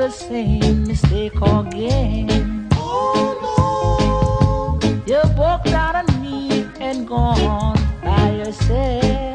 the same mistake again. Oh no, you walked out on me and gone by yourself.